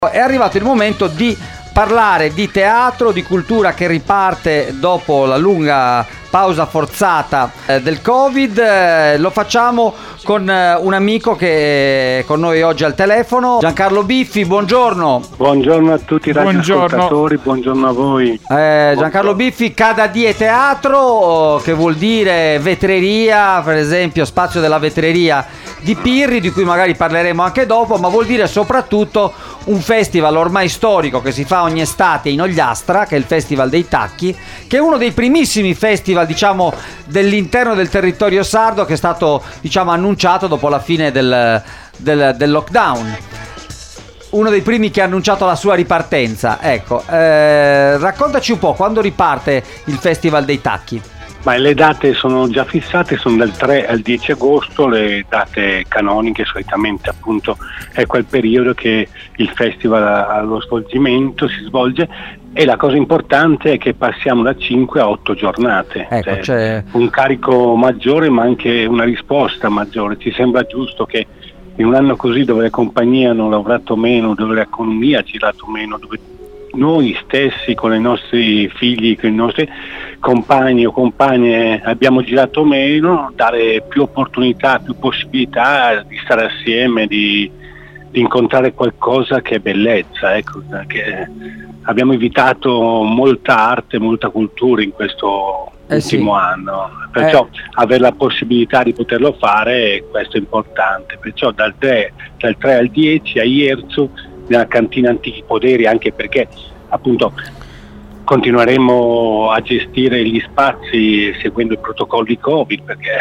È arrivato il momento di parlare di teatro, di cultura che riparte dopo la lunga pausa forzata del Covid. Lo facciamo con un amico che è con noi oggi al telefono, Giancarlo Biffi. Buongiorno. Buongiorno a tutti i radioascoltatori, buongiorno a voi. Giancarlo Biffi, Cadadie Teatro, che vuol dire vetreria, per esempio spazio della vetreria di Pirri, di cui magari parleremo anche dopo, ma vuol dire soprattutto un festival ormai storico che si fa ogni estate in Ogliastra, che è il Festival dei Tacchi, che è uno dei primissimi festival, diciamo, dell'interno del territorio sardo, che è stato, diciamo, annunciato dopo la fine del lockdown. Uno dei primi che ha annunciato la sua ripartenza. Ecco, raccontaci un po' quando riparte il Festival dei Tacchi. Ma le date sono già fissate, sono dal 3 al 10 agosto, le date canoniche. Solitamente appunto è quel periodo che il festival ha lo svolgimento, si svolge, e la cosa importante è che passiamo da 5 a 8 giornate. Ecco, c'è un carico maggiore ma anche una risposta maggiore. Ci sembra giusto che in un anno così, dove le compagnie hanno lavorato meno, dove l'economia ha girato meno, dove noi stessi con i nostri figli, con i nostri compagni o compagne abbiamo girato meno, dare più opportunità, più possibilità di stare assieme, di incontrare qualcosa che è bellezza, ecco, che abbiamo evitato molta arte, molta cultura in questo ultimo anno, perciò avere la possibilità di poterlo fare, questo è importante. Perciò dal 3 al 10 a Ierzu, nella cantina Antichi Poderi, anche perché appunto continueremo a gestire gli spazi seguendo i protocolli Covid, perché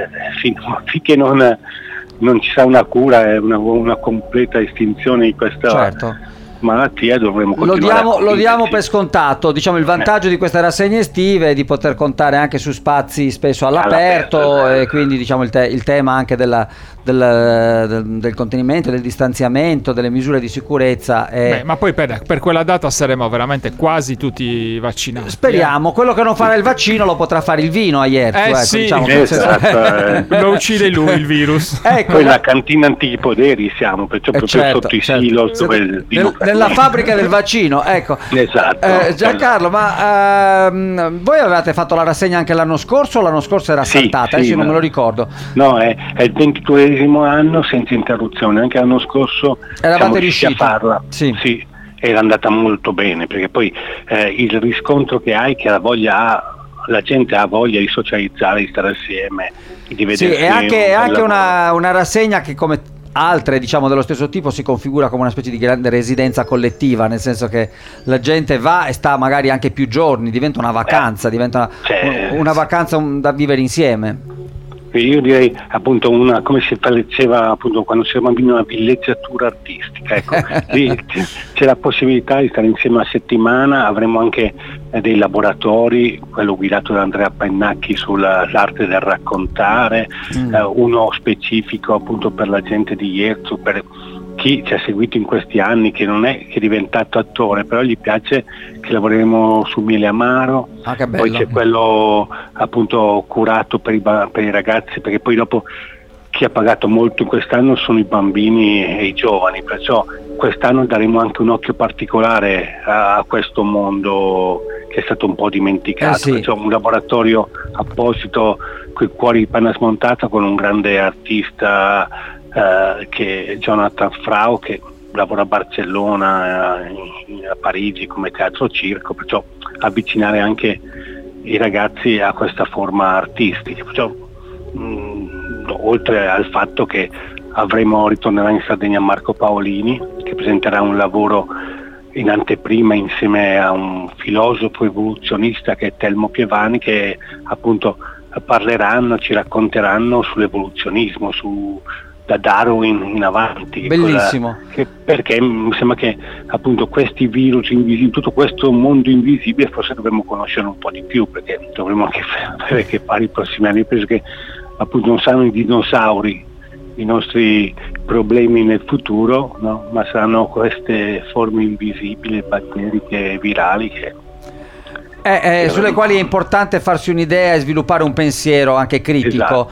finché non ci sarà una cura e una completa estinzione di questa malattia, dovremo continuare. Lo diamo per scontato, diciamo. Il vantaggio di queste rassegne estive è di poter contare anche su spazi spesso all'aperto, e quindi, diciamo, il tema anche del contenimento, del distanziamento, delle misure di sicurezza ma poi per quella data saremo veramente quasi tutti vaccinati. Speriamo. Quello che non farà il vaccino lo potrà fare il vino a Ierzu, sì, diciamo, lo uccide lui il virus. Ecco, poi la cantina Antichi Poderi siamo, perciò proprio sotto i silos dove il vino nella fabbrica del vaccino, ecco. Esatto. Giancarlo, ma voi avevate fatto la rassegna anche l'anno scorso o l'anno scorso era saltata? Adesso non me lo ricordo. No, è il 22esimo anno senza interruzione. Anche l'anno scorso eravate riusciti a farla. Sì, era andata molto bene, perché poi il riscontro che hai, che la gente ha voglia di socializzare, di stare assieme, di vedersi. Sì, è anche una rassegna che, come altre, diciamo, dello stesso tipo, si configura come una specie di grande residenza collettiva, nel senso che la gente va e sta magari anche più giorni, diventa una vacanza, una vacanza da vivere insieme. Io direi appunto come si faceva appunto quando si era bambino, una villeggiatura artistica, ecco. Lì c'è la possibilità di stare insieme a settimana. Avremo anche dei laboratori, quello guidato da Andrea Pennacchi sull'arte del raccontare, uno specifico appunto per la gente di Ierzu, per chi ci ha seguito in questi anni, che non è che è diventato attore, però gli piace, che lavoreremo su Miele Amaro. Poi c'è quello appunto curato per i ragazzi, perché poi dopo chi ha pagato molto in quest'anno sono i bambini e i giovani, perciò quest'anno daremo anche un occhio particolare a questo mondo che è stato un po' dimenticato. Perciò un laboratorio apposito con i cuori di panna smontata, con un grande artista che è Jonathan Frau, che lavora a Barcellona, a Parigi come teatro circo, perciò avvicinare anche i ragazzi a questa forma artistica. Perciò, oltre al fatto che ritornerà in Sardegna Marco Paolini, che presenterà un lavoro in anteprima insieme a un filosofo evoluzionista che è Telmo Pievani, che appunto ci racconteranno sull'evoluzionismo, da Darwin in avanti. Bellissimo. Perché mi sembra che appunto questi virus invisibili, tutto questo mondo invisibile, forse dovremmo conoscere un po' di più, perché dovremmo anche avere a che fare i prossimi anni. Penso che appunto non saranno i dinosauri i nostri problemi nel futuro, no? Ma saranno queste forme invisibili, batteriche, virali, che sulle quali è importante farsi un'idea e sviluppare un pensiero anche critico.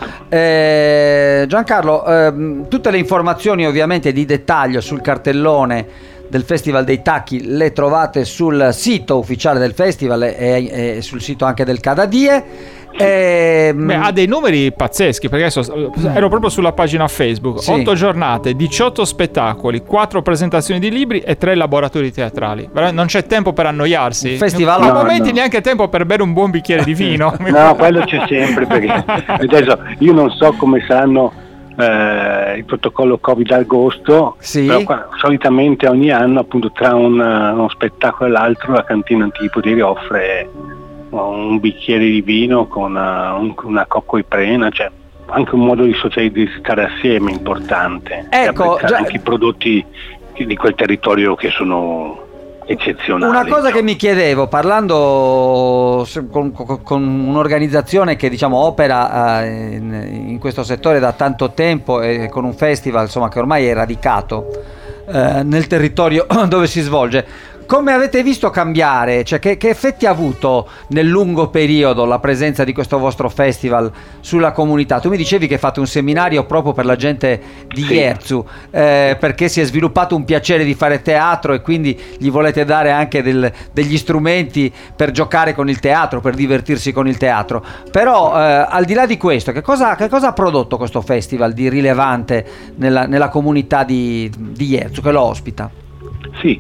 Esatto. Giancarlo, tutte le informazioni ovviamente di dettaglio sul cartellone del Festival dei Tacchi le trovate sul sito ufficiale del festival e sul sito anche del Cadadie. Ha dei numeri pazzeschi, perché adesso ero proprio sulla pagina Facebook. 8 giornate, 18 spettacoli, 4 presentazioni di libri e 3 laboratori teatrali. Non c'è tempo per annoiarsi. Festival a momenti neanche tempo per bere un buon bicchiere di vino. No, quello c'è sempre, perché adesso io non so come saranno il protocollo Covid agosto, però solitamente ogni anno, appunto, tra uno spettacolo e l'altro, la cantina Antipodi offre un bicchiere di vino con una cocco-iprena, cioè anche un modo di socializzare assieme importante, ecco, e anche i prodotti di quel territorio che sono eccezionali. Una cosa che mi chiedevo, parlando con un'organizzazione che diciamo opera in questo settore da tanto tempo e con un festival insomma che ormai è radicato nel territorio dove si svolge, come avete visto cambiare, cioè che effetti ha avuto nel lungo periodo la presenza di questo vostro festival sulla comunità? Tu mi dicevi che fate un seminario proprio per la gente di Ierzu, perché si è sviluppato un piacere di fare teatro e quindi gli volete dare anche degli strumenti per giocare con il teatro, per divertirsi con il teatro. Però al di là di questo, che cosa ha prodotto questo festival di rilevante nella comunità di Ierzu che lo ospita? Sì,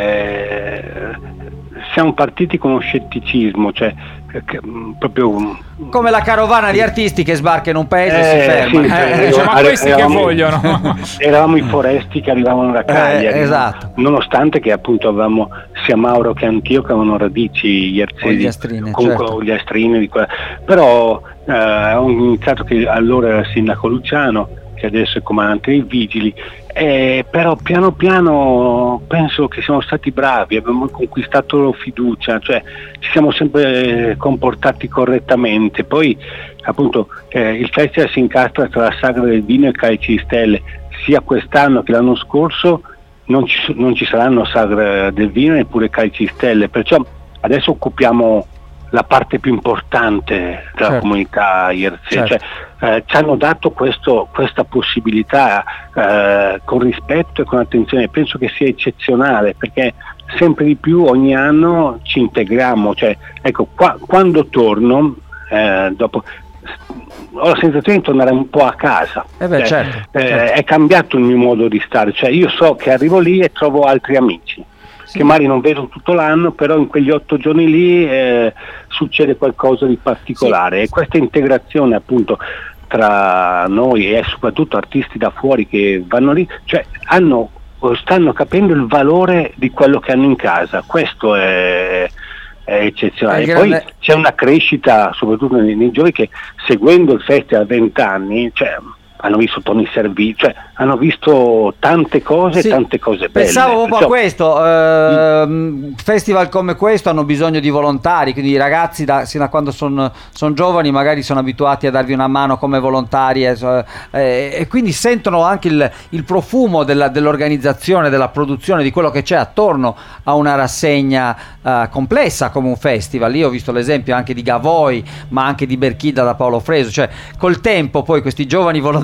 siamo partiti con uno scetticismo, cioè proprio come la carovana di artisti che sbarca in un paese e si ferma. Ma questi che vogliono? Eravamo i foresti che arrivavano da Cagliari, esatto. Nonostante che appunto avevamo sia Mauro che Antio che avevano radici ierzesi, comunque gli astrine, però ho iniziato che allora era il sindaco Luciano, che adesso è comandante dei vigili, però piano piano penso che siamo stati bravi, abbiamo conquistato loro fiducia, cioè ci siamo sempre comportati correttamente. Poi appunto il festival si incastra tra la sagra del vino e Calci Stelle, sia quest'anno che l'anno scorso non ci saranno sagra del vino neppure Calci Stelle, perciò adesso occupiamo la parte più importante della comunità ierzese, cioè ci hanno dato questa possibilità con rispetto e con attenzione. Penso che sia eccezionale, perché sempre di più ogni anno ci integriamo, cioè ecco quando torno dopo ho la sensazione di tornare un po' a casa, è cambiato il mio modo di stare, cioè io so che arrivo lì e trovo altri amici che magari non vedo tutto l'anno, però in quegli 8 giorni lì succede qualcosa di particolare, e questa integrazione appunto tra noi e soprattutto artisti da fuori che vanno lì, cioè stanno capendo il valore di quello che hanno in casa. Questo è eccezionale. E poi c'è una crescita soprattutto nei giovani che, seguendo il festival a 20 anni, cioè hanno visto Tony Servillo, cioè hanno visto tante cose, tante cose belle. Pensavo un po' a questo, festival come questo hanno bisogno di volontari, quindi i ragazzi sino a quando sono giovani magari sono abituati a darvi una mano come volontari e quindi sentono anche il profumo dell'organizzazione, della produzione, di quello che c'è attorno a una rassegna complessa come un festival. Io ho visto l'esempio anche di Gavoi, ma anche di Berchida da Paolo Fresu, cioè col tempo poi questi giovani volontari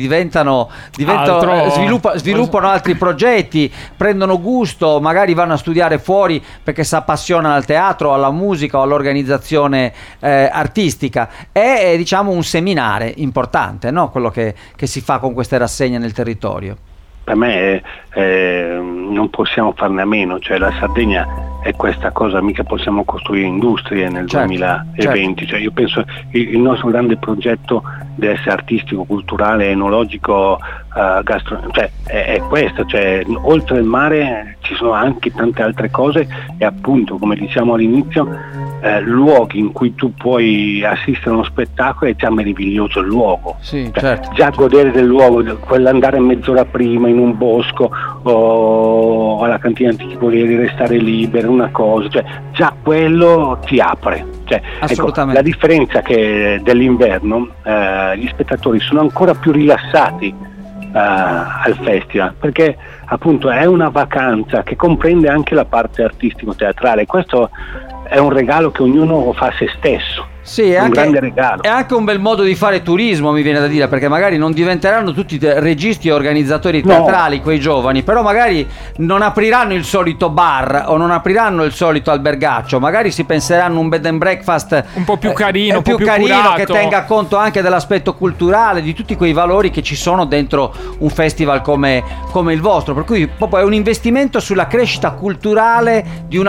sviluppano altri progetti, prendono gusto, magari vanno a studiare fuori perché si appassionano al teatro, alla musica o all'organizzazione artistica. È diciamo un seminare importante, no? Quello che si fa con queste rassegne nel territorio. Per me non possiamo farne a meno, cioè la Sardegna è questa cosa, mica possiamo costruire industrie nel 2020, cioè io penso il nostro grande progetto deve essere artistico, culturale, enologico, gastronomico, cioè è questo, cioè oltre il mare ci sono anche tante altre cose, e appunto come diciamo all'inizio luoghi in cui tu puoi assistere a uno spettacolo è già meraviglioso il luogo, già godere del luogo, quell'andare mezz'ora prima in un bosco o alla cantina Antipodi, restare libero, una cosa, cioè già quello ti apre, cioè, ecco, la differenza che dell'inverno gli spettatori sono ancora più rilassati al festival, perché appunto è una vacanza che comprende anche la parte artistico-teatrale. Questo è un regalo che ognuno fa a se stesso, Sì, è un grande regalo. È anche un bel modo di fare turismo, mi viene da dire, perché magari non diventeranno tutti registi e organizzatori teatrali, quei giovani, però magari non apriranno il solito bar o non apriranno il solito albergaccio, magari si penseranno un bed and breakfast un po' più carino, più carino, che tenga conto anche dell'aspetto culturale, di tutti quei valori che ci sono dentro un festival come il vostro, per cui proprio è un investimento sulla crescita culturale di una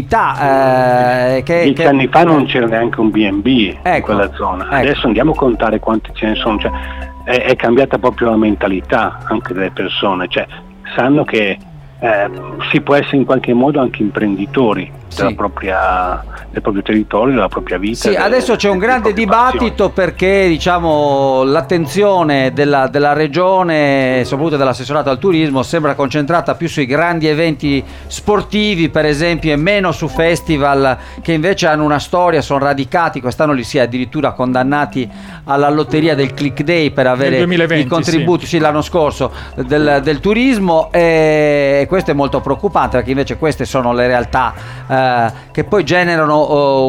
comunità. 10 anni fa non c'era neanche un B&B in quella zona, adesso andiamo a contare quanti ce ne sono, cioè, è cambiata proprio la mentalità anche delle persone, cioè sanno che si può essere in qualche modo anche imprenditori del proprio territorio, della propria vita. Sì, adesso c'è un grande dibattito perché diciamo l'attenzione della regione, soprattutto dell'assessorato al turismo, sembra concentrata più sui grandi eventi sportivi, per esempio, e meno su festival che invece hanno una storia, sono radicati. Quest'anno li si è addirittura condannati alla lotteria del Click Day per avere 2020, i contributi, sì, l'anno scorso del turismo, e questo è molto preoccupante perché invece queste sono le realtà che poi generano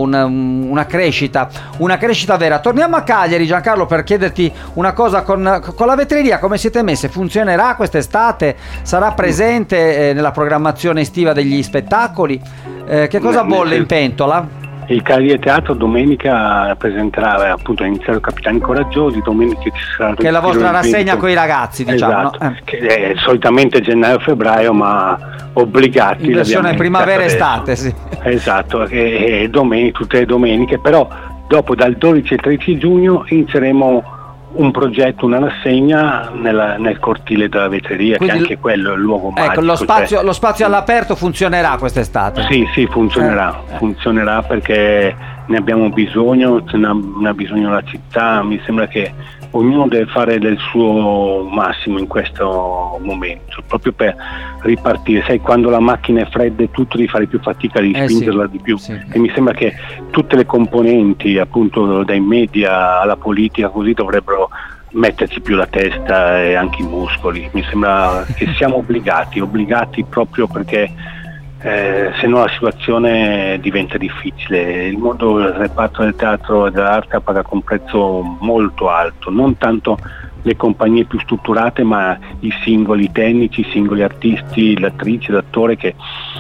una crescita vera. Torniamo a Cagliari, Giancarlo, per chiederti una cosa: con la vetreria come siete messe? Funzionerà quest'estate? Sarà presente nella programmazione estiva degli spettacoli? Che cosa bolle in pentola? Il Cagliari Teatro domenica presenterà, appunto, iniziato Capitani Coraggiosi, domenica ci sarà che è la vostra rassegna con i ragazzi, diciamo. Esatto, che è solitamente gennaio-febbraio, ma obbligati in versione primavera-estate, sì. Esatto, e tutte le domeniche, però dopo dal 12 al 13 giugno inizieremo un progetto, una rassegna nel cortile della vetreria. Quindi, che anche quello è il luogo magico. Ecco, lo spazio all'aperto funzionerà quest'estate? Sì, funzionerà perché ne abbiamo bisogno, ne ha bisogno la città. Mi sembra che ognuno deve fare del suo massimo in questo momento, proprio per ripartire. Sai, quando la macchina è fredda e tutto, devi fare più fatica di spingerla di più. Sì. E mi sembra che tutte le componenti, appunto dai media alla politica, così, dovrebbero metterci più la testa e anche i muscoli. Mi sembra che siamo obbligati proprio perché se no la situazione diventa difficile. Il mondo del reparto del teatro e dell'arte paga un prezzo molto alto, non tanto le compagnie più strutturate, ma i singoli tecnici, i singoli artisti, l'attrice, l'attore che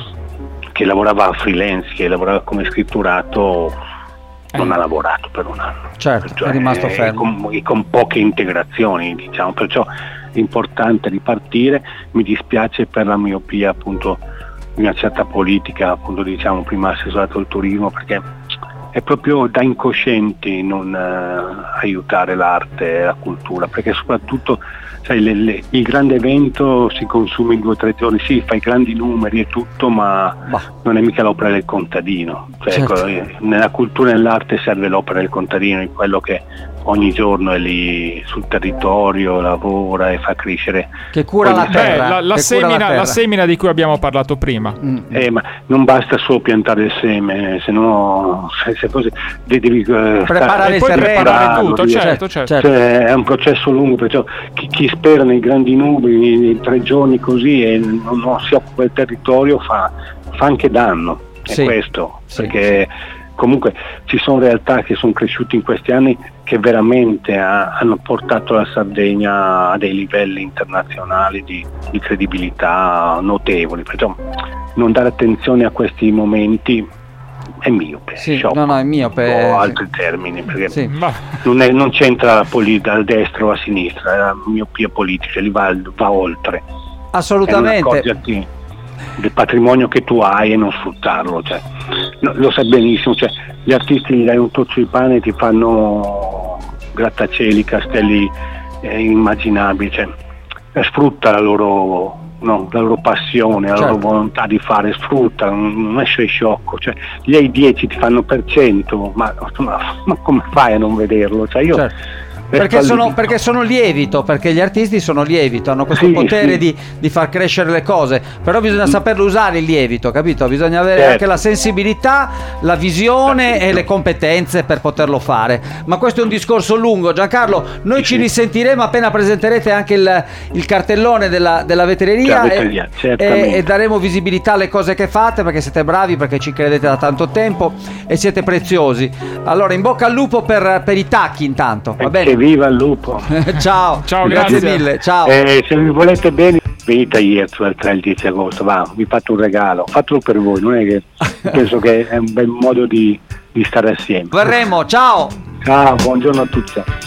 lavorava freelance, che lavorava come scritturato, non ha lavorato per un anno. Certo, cioè, è rimasto fermo. Con poche integrazioni, diciamo, perciò è importante ripartire. Mi dispiace per la miopia, appunto, di una certa politica, appunto, diciamo prima assessorato al turismo, perché è proprio da incoscienti non aiutare l'arte e la cultura, perché soprattutto, sai, il grande evento si consuma in 2 o 3 giorni, sì, fai grandi numeri e tutto, ma non è mica l'opera del contadino, cioè, certo. Nella cultura e nell'arte serve l'opera del contadino, in quello che ogni giorno è lì sul territorio, lavora e fa crescere, che cura la terra, la semina di cui abbiamo parlato prima. Ma non basta solo piantare il seme, se no devi preparare il terreno, tutto, certo. Cioè, è un processo lungo, perciò chi spera nei grandi numeri, nei 3 giorni così, e non si occupa del territorio, fa anche danno. È questo, perché comunque ci sono realtà che sono cresciute in questi anni che veramente hanno portato la Sardegna a dei livelli internazionali di credibilità notevoli, perciò non dare attenzione a questi momenti è miope, è miope, o altri termini, perché non c'entra la destra o a sinistra, è la miopia politica, va oltre. Assolutamente. Del patrimonio che tu hai e non sfruttarlo, cioè, lo sai benissimo, cioè, gli artisti gli dai un toccio di pane e ti fanno grattacieli, castelli immaginabili, cioè, sfrutta la loro passione, la loro volontà di fare, sfrutta, non essere sciocco, cioè, gli hai 10 ti fanno per 100, ma come fai a non vederlo? Cioè, io perché sono lievito, perché gli artisti sono lievito, hanno questo potere di far crescere le cose, però bisogna saperlo usare il lievito, capito? Bisogna avere anche la sensibilità, la visione e le competenze per poterlo fare. Ma questo è un discorso lungo, Giancarlo. Noi ci risentiremo appena presenterete anche il cartellone della vetreria e daremo visibilità alle cose che fate, perché siete bravi, perché ci credete da tanto tempo e siete preziosi. Allora, in bocca al lupo per i tacchi intanto, va bene? Viva il lupo. Ciao, grazie mille, ciao. Se mi volete bene, venite a Ierzo il 10 agosto, vi faccio un regalo, fatelo per voi, non è che penso che è un bel modo di stare assieme. Verremo, ciao. Ciao, buongiorno a tutti.